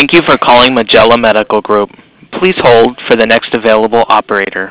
Thank you for calling Magella Medical Group. Please hold for the next available operator.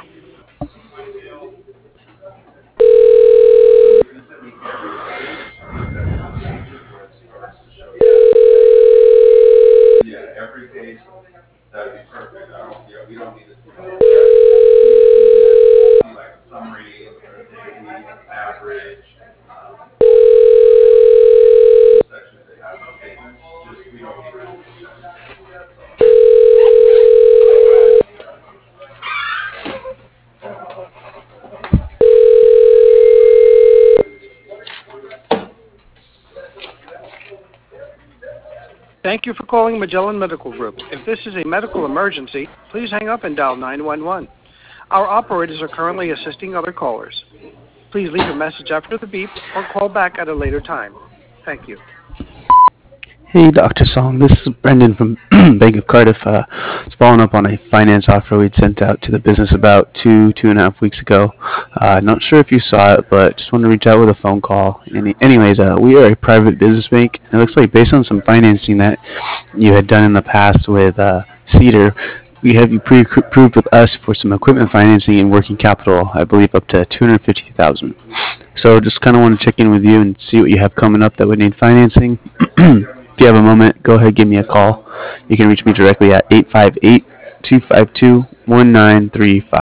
Thank you for calling Magellan Medical Group. If this is a medical emergency, please hang up and dial 911. Our operators are currently assisting other callers. Please leave a message after the beep or call back at a later time. Thank you. Hey, Dr. Song. This is Brendan from Bank of Cardiff. It's following up on a finance offer we'd sent out to the business about two and a half weeks ago. Not sure if you saw it, but just wanted to reach out with a phone call. Anyways, we are a private business bank. It looks like based on some financing that you had done in the past with Cedar, we have you pre-approved with us for some equipment financing and working capital, I believe up to $250,000. So just kind of want to check in with you and see what you have coming up that would need financing. If you have a moment, go ahead and give me a call. You can reach me directly at 858-252-1935.